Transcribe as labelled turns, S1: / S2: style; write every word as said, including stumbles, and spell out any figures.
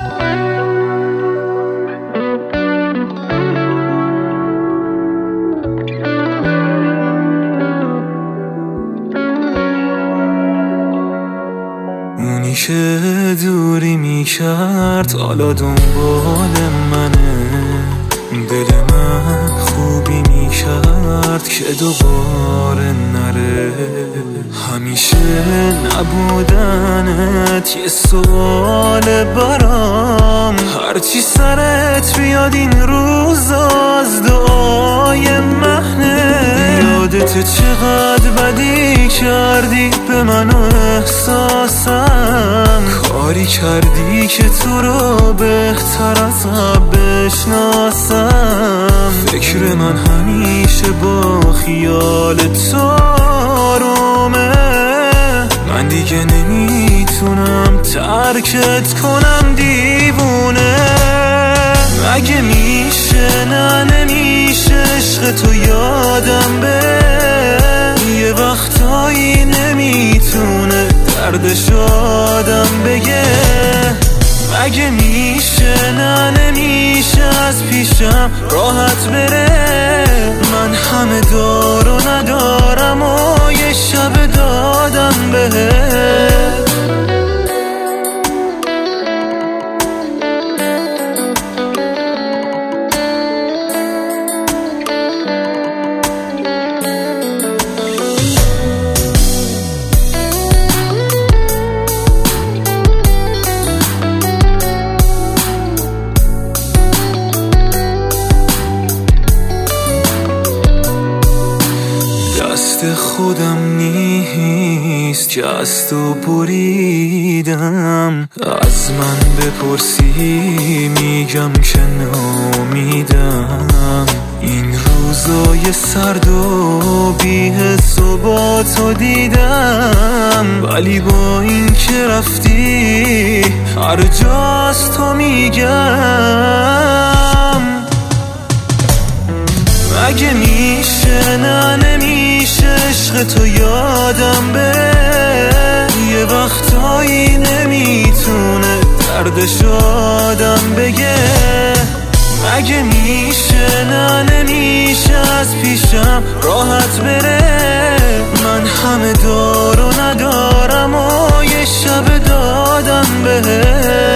S1: اونی که دوری میکرد حالا دنبال منه، دل من خوبی میکرد که دوباره نره. همیشه نبودنت یه سوال برام، هرچی سرت بیاد این روز از دعای مهنه. یادت چقدر بدی کردی به من و احساسم، کاری کردی که تو رو بهتر از قبل بشناسم. فکر من همیشه با خیال تو آرومه، من دیگه نمیتونم ترکت کنم دیوونه. مگه میشه نه نمیشه عشق تو یادم به یه وقتایی نمیتونه دردش آدم بگه. مگه میشه نه نمیشه از پیشم راحت بره، من همه دارو ندارم و یه شب دادم بهت. دست خودم نیست که از تو بریدم، از من بپرسی میگم که نامیدم. این روزای سرد و بی حس و با تو دیدم، ولی با این که رفتی هر جا از تو میگم. مگه میشه نه نمیشه عشق تو یادم بره، یه وقتایی نمیتونه دردش آدم بگه. مگه میشه نه نمیشه از پیشم راحت بره، من همه دارو ندارم و یه شب دادم بهت.